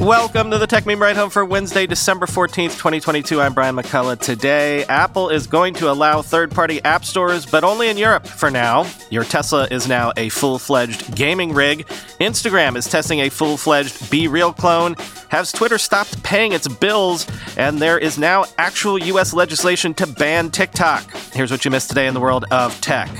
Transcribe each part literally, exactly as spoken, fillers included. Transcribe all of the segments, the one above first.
Welcome to the Tech Meme Ride Home for Wednesday, December fourteenth, twenty twenty-two. I'm Brian McCullough. Today, Apple is going to allow third-party app stores, but only in Europe for now. Your Tesla is now a full-fledged gaming rig. Instagram is testing a full-fledged Be Real clone. Has Twitter stopped paying its bills? And there is now actual U S legislation to ban TikTok. Here's what you missed today in the world of tech.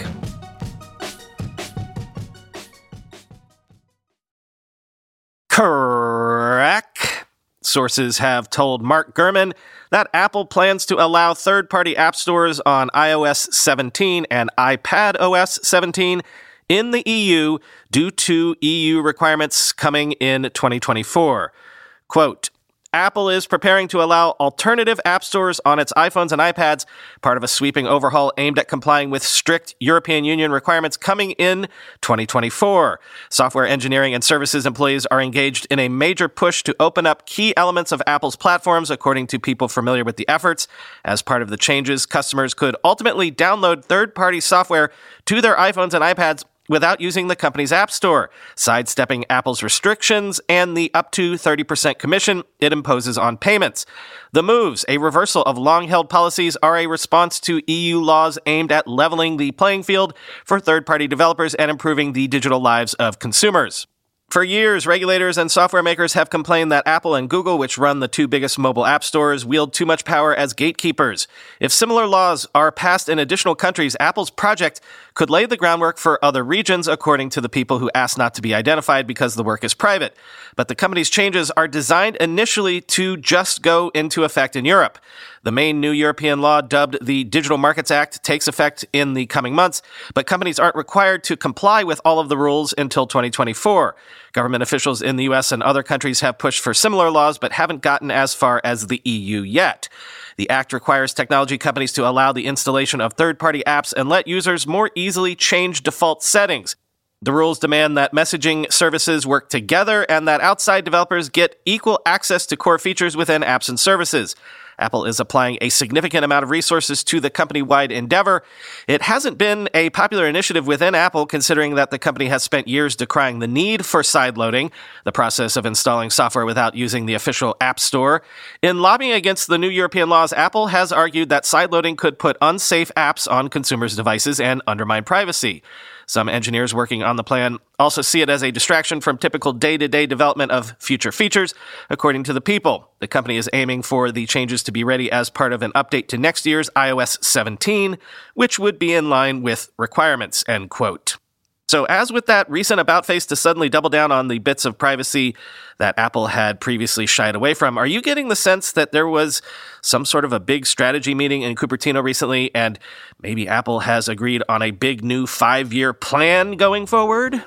Correct. Sources have told Mark Gurman that Apple plans to allow third-party app stores on iOS seventeen and iPadOS seventeen in the E U due to E U requirements coming in twenty twenty-four. Quote, Apple is preparing to allow alternative app stores on its iPhones and iPads, part of a sweeping overhaul aimed at complying with strict European Union requirements coming in twenty twenty-four. Software engineering and services employees are engaged in a major push to open up key elements of Apple's platforms, according to people familiar with the efforts. As part of the changes, customers could ultimately download third-party software to their iPhones and iPads without using the company's app store, sidestepping Apple's restrictions and the up to thirty percent commission it imposes on payments. The moves, a reversal of long-held policies, are a response to E U laws aimed at leveling the playing field for third-party developers and improving the digital lives of consumers. For years, regulators and software makers have complained that Apple and Google, which run the two biggest mobile app stores, wield too much power as gatekeepers. If similar laws are passed in additional countries, Apple's project could lay the groundwork for other regions, according to the people who asked not to be identified because the work is private. But the company's changes are designed initially to just go into effect in Europe. The main new European law, dubbed the Digital Markets Act, takes effect in the coming months, but companies aren't required to comply with all of the rules until twenty twenty-four. Government officials in the U S and other countries have pushed for similar laws, but haven't gotten as far as the E U yet. The act requires technology companies to allow the installation of third-party apps and let users more easily change default settings. The rules demand that messaging services work together and that outside developers get equal access to core features within apps and services. Apple is applying a significant amount of resources to the company-wide endeavor. It hasn't been a popular initiative within Apple, considering that the company has spent years decrying the need for sideloading, the process of installing software without using the official App Store. In lobbying against the new European laws, Apple has argued that sideloading could put unsafe apps on consumers' devices and undermine privacy. Some engineers working on the plan also see it as a distraction from typical day-to-day development of future features, according to the people. The company is aiming for the changes to be ready as part of an update to next year's iOS seventeen, which would be in line with requirements, end quote. So as with that recent about-face to suddenly double down on the bits of privacy that Apple had previously shied away from, are you getting the sense that there was some sort of a big strategy meeting in Cupertino recently, and maybe Apple has agreed on a big new five-year plan going forward?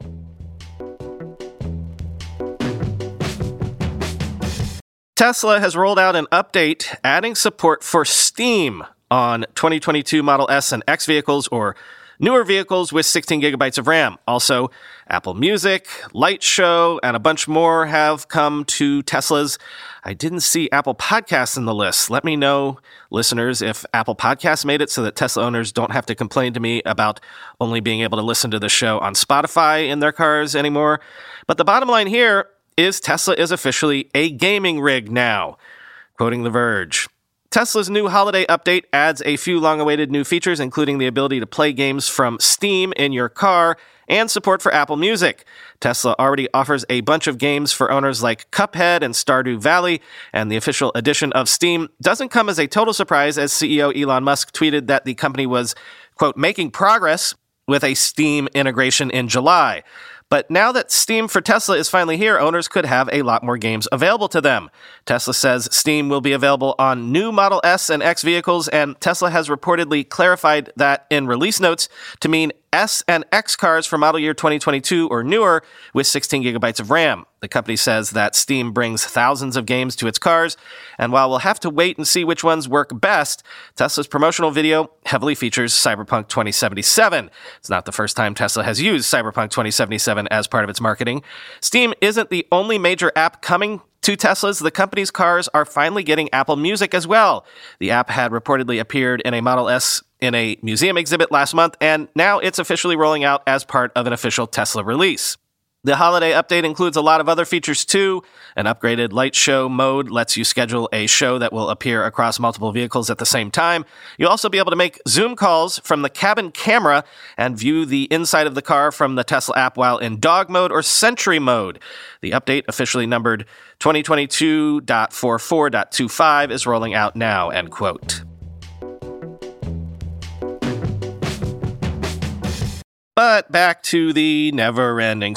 Tesla has rolled out an update adding support for Steam on twenty twenty-two Model S and X vehicles, or newer vehicles with sixteen gigabytes of RAM. Also, Apple Music, Light Show, and a bunch more have come to Teslas. I didn't see Apple Podcasts in the list. Let me know, listeners, if Apple Podcasts made it so that Tesla owners don't have to complain to me about only being able to listen to the show on Spotify in their cars anymore. But the bottom line here is Tesla is officially a gaming rig now. Quoting The Verge, Tesla's new holiday update adds a few long-awaited new features, including the ability to play games from Steam in your car and support for Apple Music. Tesla already offers a bunch of games for owners like Cuphead and Stardew Valley, and the official edition of Steam doesn't come as a total surprise, as C E O Elon Musk tweeted that the company was, quote, making progress with a Steam integration in July. But now that Steam for Tesla is finally here, owners could have a lot more games available to them. Tesla says Steam will be available on new Model S and X vehicles, and Tesla has reportedly clarified that in release notes to mean S and X cars for model year twenty twenty-two or newer with sixteen gigabytes of RAM. The company says that Steam brings thousands of games to its cars, and while we'll have to wait and see which ones work best, Tesla's promotional video heavily features Cyberpunk twenty seventy-seven. It's not the first time Tesla has used Cyberpunk twenty seventy-seven as part of its marketing. Steam isn't the only major app coming to Teslas. The company's cars are finally getting Apple Music as well. The app had reportedly appeared in a Model S in a museum exhibit last month, and now it's officially rolling out as part of an official Tesla release. The holiday update includes a lot of other features too. An upgraded light show mode lets you schedule a show that will appear across multiple vehicles at the same time. You'll also be able to make Zoom calls from the cabin camera and view the inside of the car from the Tesla app while in dog mode or sentry mode. The update, officially numbered twenty twenty-two point forty-four point twenty-five, is rolling out now, end quote. But back to the never-ending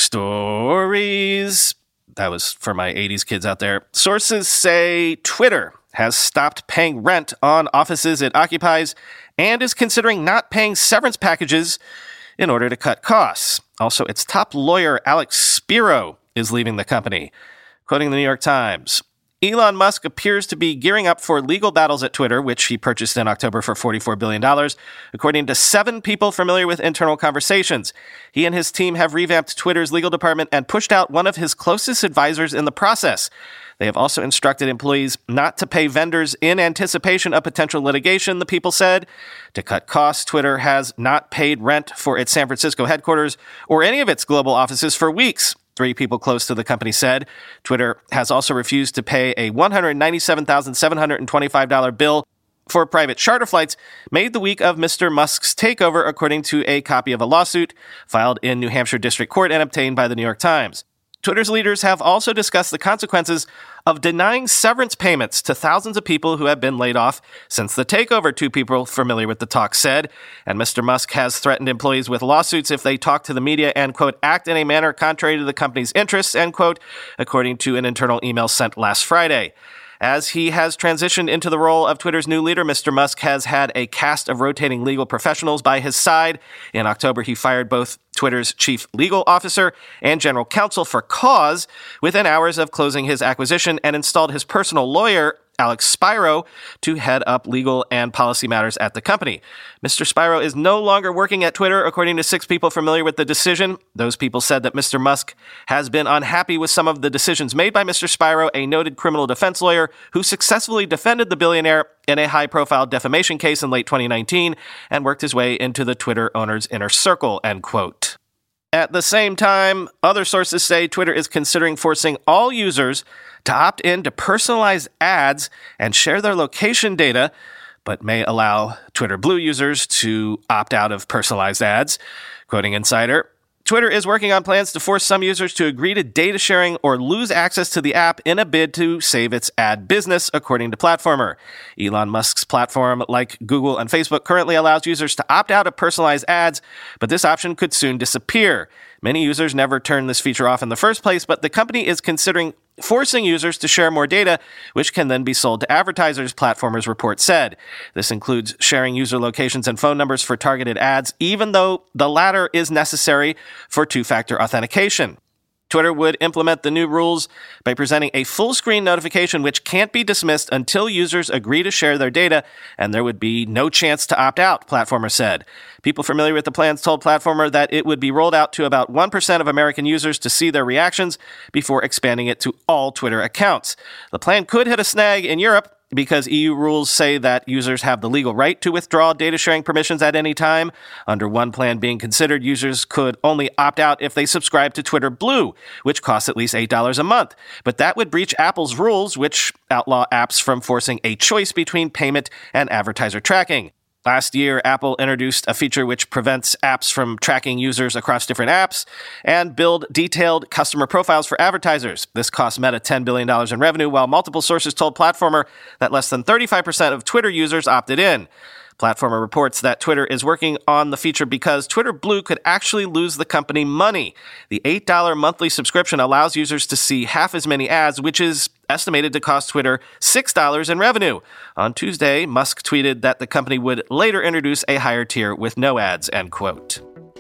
stories. That was for my eighties kids out there. Sources say Twitter has stopped paying rent on offices it occupies and is considering not paying severance packages in order to cut costs. Also, its top lawyer, Alex Spiro, is leaving the company. Quoting the New York Times, Elon Musk appears to be gearing up for legal battles at Twitter, which he purchased in October for forty-four billion dollars, according to seven people familiar with internal conversations. He and his team have revamped Twitter's legal department and pushed out one of his closest advisors in the process. They have also instructed employees not to pay vendors in anticipation of potential litigation, the people said. To cut costs, Twitter has not paid rent for its San Francisco headquarters or any of its global offices for weeks. Three people close to the company said. Twitter has also refused to pay a one hundred ninety-seven thousand seven hundred twenty-five dollars bill for private charter flights made the week of Mister Musk's takeover, according to a copy of a lawsuit filed in New Hampshire District Court and obtained by the New York Times. Twitter's leaders have also discussed the consequences of denying severance payments to thousands of people who have been laid off since the takeover, two people familiar with the talk said. And Mister Musk has threatened employees with lawsuits if they talk to the media and, quote, act in a manner contrary to the company's interests, end quote, according to an internal email sent last Friday. As he has transitioned into the role of Twitter's new leader, Mister Musk has had a cast of rotating legal professionals by his side. In October, he fired both Twitter's chief legal officer and general counsel for cause within hours of closing his acquisition and installed his personal lawyer, Alex Spiro, to head up legal and policy matters at the company. Mister Spiro is no longer working at Twitter, according to six people familiar with the decision. Those people said that Mister Musk has been unhappy with some of the decisions made by Mister Spiro, a noted criminal defense lawyer who successfully defended the billionaire in a high-profile defamation case in late twenty nineteen and worked his way into the Twitter owner's inner circle, end quote. At the same time, other sources say Twitter is considering forcing all users to opt in to personalized ads and share their location data, but may allow Twitter Blue users to opt out of personalized ads. Quoting Insider, Twitter is working on plans to force some users to agree to data sharing or lose access to the app in a bid to save its ad business, according to Platformer. Elon Musk's platform, like Google and Facebook, currently allows users to opt out of personalized ads, but this option could soon disappear. Many users never turn this feature off in the first place, but the company is considering forcing users to share more data, which can then be sold to advertisers, Platformer's report said. This includes sharing user locations and phone numbers for targeted ads, even though the latter is necessary for two-factor authentication. Twitter would implement the new rules by presenting a full-screen notification which can't be dismissed until users agree to share their data, and there would be no chance to opt out, Platformer said. People familiar with the plans told Platformer that it would be rolled out to about one percent of American users to see their reactions before expanding it to all Twitter accounts. The plan could hit a snag in Europe, because E U rules say that users have the legal right to withdraw data sharing permissions at any time. Under one plan being considered, users could only opt out if they subscribe to Twitter Blue, which costs at least eight dollars a month. But that would breach Apple's rules, which outlaw apps from forcing a choice between payment and advertiser tracking. Last year, Apple introduced a feature which prevents apps from tracking users across different apps and build detailed customer profiles for advertisers. This cost Meta ten billion dollars in revenue, while multiple sources told Platformer that less than thirty-five percent of Twitter users opted in. Platformer reports that Twitter is working on the feature because Twitter Blue could actually lose the company money. The eight dollars monthly subscription allows users to see half as many ads, which is estimated to cost Twitter six dollars in revenue. On Tuesday, Musk tweeted that the company would later introduce a higher tier with no ads, end quote.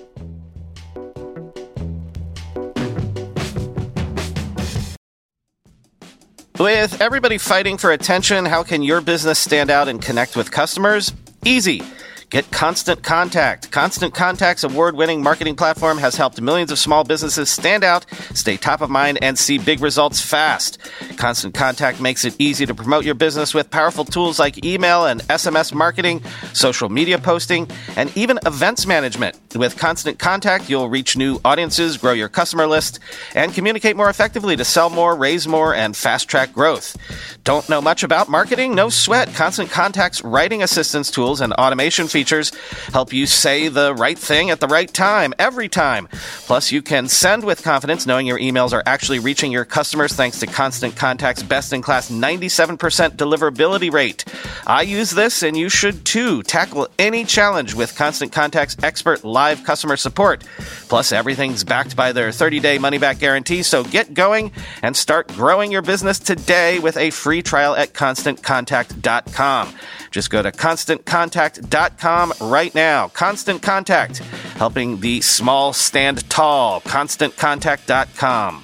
With everybody fighting for attention, how can your business stand out and connect with customers? Easy. Get Constant Contact. Constant Contact's award-winning marketing platform has helped millions of small businesses stand out, stay top of mind, and see big results fast. Constant Contact makes it easy to promote your business with powerful tools like email and S M S marketing, social media posting, and even events management. With Constant Contact, you'll reach new audiences, grow your customer list, and communicate more effectively to sell more, raise more, and fast-track growth. Don't know much about marketing? No sweat. Constant Contact's writing assistance tools and automation features help you say the right thing at the right time, every time. Plus, you can send with confidence knowing your emails are actually reaching your customers thanks to Constant Contact's best-in-class ninety-seven percent deliverability rate. I use this, and you should too. Tackle any challenge with Constant Contact's expert live customer support. Plus, everything's backed by their thirty-day money-back guarantee, so get going and start growing your business today with a free trial at constant contact dot com. Just go to constant contact dot com right now. Constant Contact, helping the small stand tall. constant contact dot com.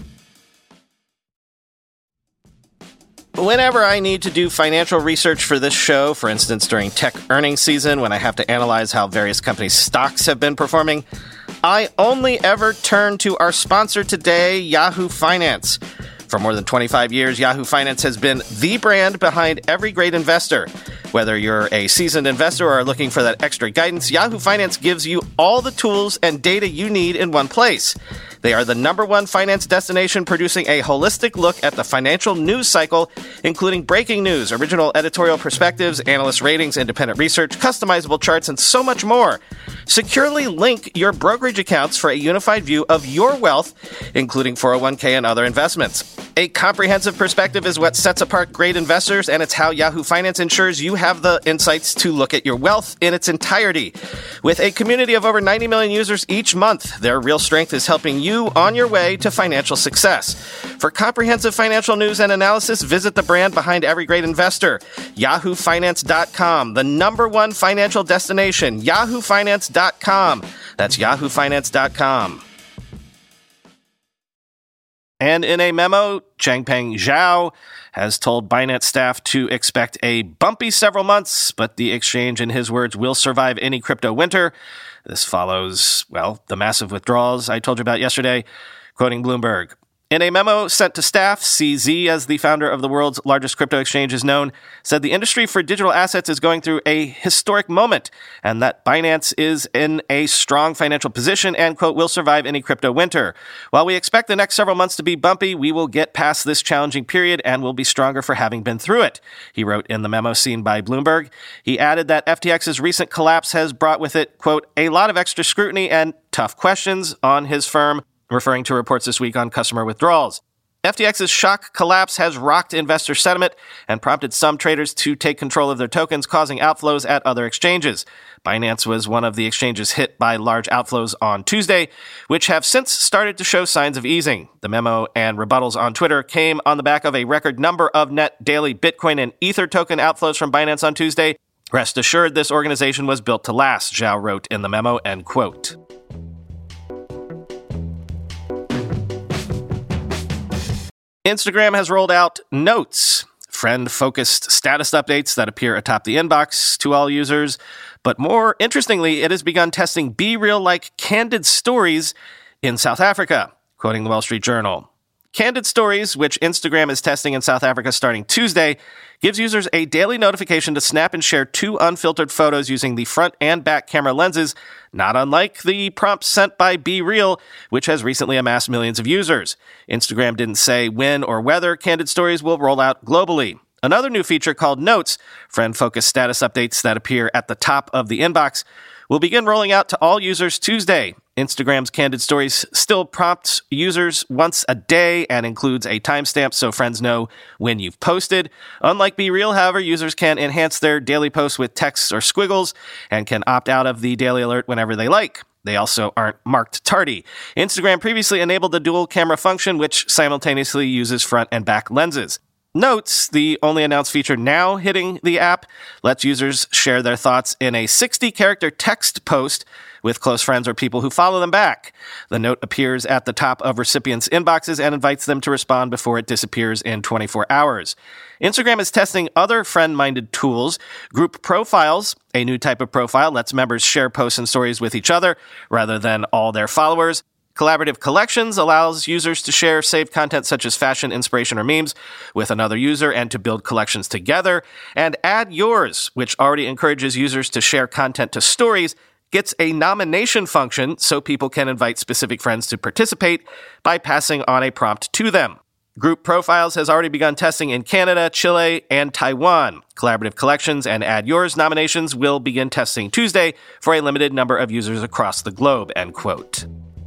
Whenever I need to do financial research for this show, for instance during tech earnings season when I have to analyze how various companies' stocks have been performing, I only ever turn to our sponsor today, Yahoo Finance. For more than twenty-five years, Yahoo Finance has been the brand behind every great investor. Whether you're a seasoned investor or are looking for that extra guidance, Yahoo Finance gives you all the tools and data you need in one place. They are the number one finance destination producing a holistic look at the financial news cycle, including breaking news, original editorial perspectives, analyst ratings, independent research, customizable charts, and so much more. Securely link your brokerage accounts for a unified view of your wealth, including four oh one k and other investments. A comprehensive perspective is what sets apart great investors, and it's how Yahoo Finance ensures you have the insights to look at your wealth in its entirety. With a community of over ninety million users each month, their real strength is helping you on your way to financial success. For comprehensive financial news and analysis, visit the brand behind every great investor, yahoo finance dot com, the number one financial destination, yahoo finance dot com. That's yahoo finance dot com. And in a memo, Changpeng Zhao has told Binance staff to expect a bumpy several months, but the exchange, in his words, will survive any crypto winter. This follows, well, the massive withdrawals I told you about yesterday, quoting Bloomberg. In a memo sent to staff, C Z, as the founder of the world's largest crypto exchange is known, said the industry for digital assets is going through a historic moment and that Binance is in a strong financial position and, quote, will survive any crypto winter. While we expect the next several months to be bumpy, we will get past this challenging period and will be stronger for having been through it, he wrote in the memo seen by Bloomberg. He added that F T X's recent collapse has brought with it, quote, a lot of extra scrutiny and tough questions on his firm, referring to reports this week on customer withdrawals. F T X's shock collapse has rocked investor sentiment and prompted some traders to take control of their tokens, causing outflows at other exchanges. Binance was one of the exchanges hit by large outflows on Tuesday, which have since started to show signs of easing. The memo and rebuttals on Twitter came on the back of a record number of net daily Bitcoin and Ether token outflows from Binance on Tuesday. Rest assured, this organization was built to last, Zhao wrote in the memo, end quote. Instagram has rolled out Notes, friend-focused status updates that appear atop the inbox to all users. But more interestingly, it has begun testing BeReal-like candid stories in South Africa, quoting the Wall Street Journal. Candid Stories, which Instagram is testing in South Africa starting Tuesday, gives users a daily notification to snap and share two unfiltered photos using the front and back camera lenses, not unlike the prompt sent by BeReal, which has recently amassed millions of users. Instagram didn't say when or whether Candid Stories will roll out globally. Another new feature called Notes, friend-focused status updates that appear at the top of the inbox, will begin rolling out to all users Tuesday. Instagram's Candid Stories still prompts users once a day and includes a timestamp so friends know when you've posted. Unlike BeReal, however, users can enhance their daily posts with texts or squiggles and can opt out of the daily alert whenever they like. They also aren't marked tardy. Instagram previously enabled the dual camera function, which simultaneously uses front and back lenses. Notes, the only announced feature now hitting the app, lets users share their thoughts in a sixty-character text post with close friends or people who follow them back. The note appears at the top of recipients' inboxes and invites them to respond before it disappears in twenty-four hours. Instagram is testing other friend-minded tools. Group Profiles, a new type of profile, lets members share posts and stories with each other rather than all their followers. Collaborative Collections allows users to share saved content such as fashion, inspiration, or memes with another user and to build collections together. And Add Yours, which already encourages users to share content to stories, gets a nomination function so people can invite specific friends to participate by passing on a prompt to them. Group Profiles has already begun testing in Canada, Chile, and Taiwan. Collaborative Collections and Add Yours nominations will begin testing Tuesday for a limited number of users across the globe, end quote.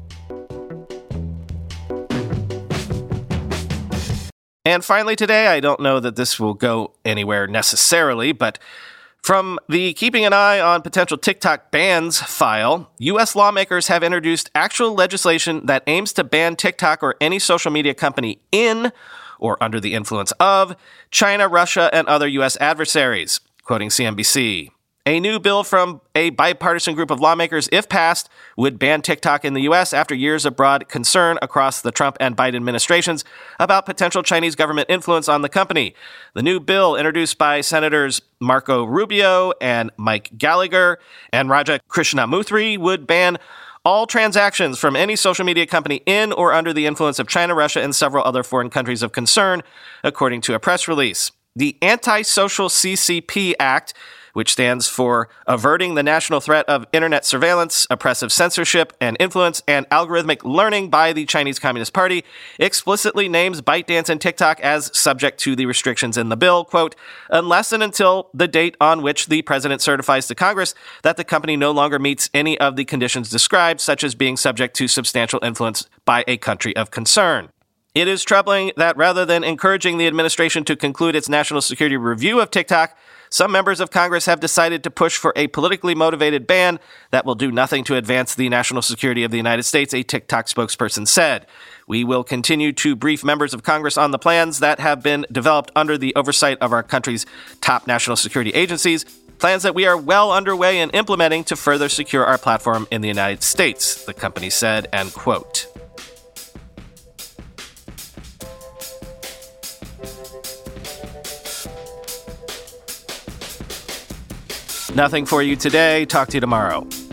And finally today, I don't know that this will go anywhere necessarily, but from the Keeping an Eye on Potential TikTok Bans file, U S lawmakers have introduced actual legislation that aims to ban TikTok or any social media company in or under the influence of China, Russia, and other U S adversaries, quoting C N B C. A new bill from a bipartisan group of lawmakers, if passed, would ban TikTok in the U S after years of broad concern across the Trump and Biden administrations about potential Chinese government influence on the company. The new bill, introduced by Senators Marco Rubio and Mike Gallagher and Raja Krishnamuthi, would ban all transactions from any social media company in or under the influence of China, Russia, and several other foreign countries of concern, according to a press release. The Anti-Social C C P Act, which stands for Averting the National Threat of Internet Surveillance, Oppressive Censorship and Influence, and Algorithmic Learning by the Chinese Communist Party, explicitly names ByteDance and TikTok as subject to the restrictions in the bill, quote, unless and until the date on which the president certifies to Congress that the company no longer meets any of the conditions described, such as being subject to substantial influence by a country of concern. It is troubling that rather than encouraging the administration to conclude its national security review of TikTok, some members of Congress have decided to push for a politically motivated ban that will do nothing to advance the national security of the United States, a TikTok spokesperson said. We will continue to brief members of Congress on the plans that have been developed under the oversight of our country's top national security agencies, plans that we are well underway in implementing to further secure our platform in the United States, the company said, end quote. Nothing for you today. Talk to you tomorrow.